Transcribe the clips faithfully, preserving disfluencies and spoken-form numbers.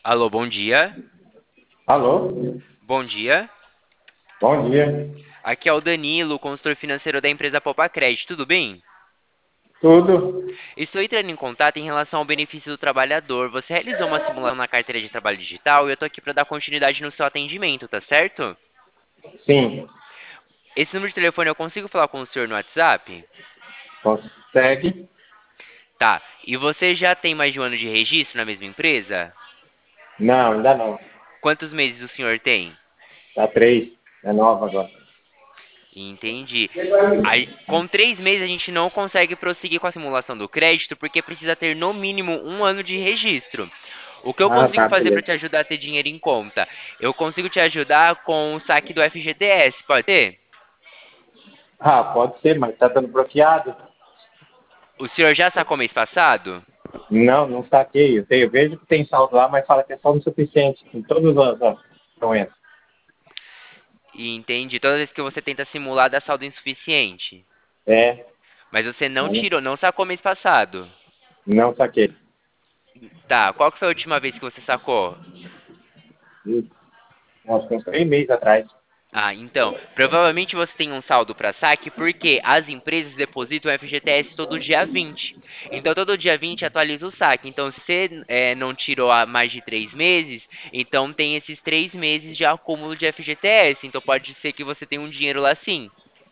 Alô, bom dia. Alô? Bom dia. Bom dia. Aqui é o Danilo, consultor financeiro da empresa Poupa Crédito, tudo bem? Tudo? Estou entrando em contato em relação ao benefício do trabalhador. Você realizou uma simulação na carteira de trabalho digital e eu estou aqui para dar continuidade no seu atendimento, tá certo? Sim. Esse número de telefone eu consigo falar com o senhor no WhatsApp? Consegue? Tá. E você já tem mais de um ano de registro na mesma empresa? Não, ainda não. Quantos meses o senhor tem? Tá três. É nova agora. Entendi. Aí, com três meses a gente não consegue prosseguir com a simulação do crédito porque precisa ter no mínimo um ano de registro. O que eu Ah, consigo tá, fazer para beleza. te ajudar a ter dinheiro em conta? Eu consigo te ajudar com o saque do F G T S, pode ser? Ah, pode ser, mas tá dando bloqueado. O senhor já sacou mês passado? Não, não saquei. Eu, tenho, eu vejo que tem saldo lá, mas fala que é saldo insuficiente. Em todas as as doenças. E entende, toda vez que você tenta simular dá saldo insuficiente. É, Mas você não mas não, tirou, não sacou mês passado. não saquei. Tá, qual que foi a última vez que você sacou? Ih, Acho que uns três meses atrás. Ah, então, provavelmente você tem um saldo para saque porque as empresas depositam o F G T S todo dia vinte. Então, todo dia vinte atualiza o saque. Então, se você eh, não tirou há mais de três meses, então tem esses três meses de acúmulo de F G T S. Então, pode ser que você tenha um dinheiro lá sim,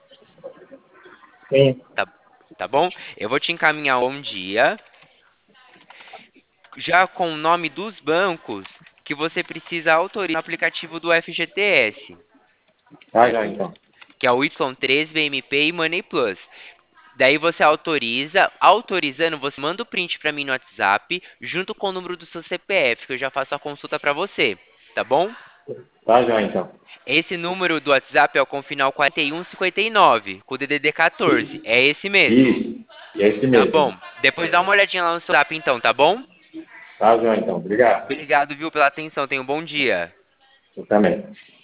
Sim. tá, tá bom? Eu vou te encaminhar um dia, já com o nome dos bancos que você precisa autorizar no aplicativo do F G T S, Tá já, certo? então. Que é o Y três, B M P e Money Plus. Daí você autoriza, autorizando, você manda o print para mim no WhatsApp, junto com o número do seu C P F, que eu já faço a consulta para você, tá bom? Tá já, então. Esse número do WhatsApp é o com final quarenta e um cinquenta e nove, com o D D D quatorze. É esse mesmo, Isso. E é esse tá mesmo. bom? Depois dá uma olhadinha lá no seu WhatsApp então, tá bom? Tá já, então. Obrigado. Obrigado, viu, pela atenção. Tenha um bom dia. Eu também.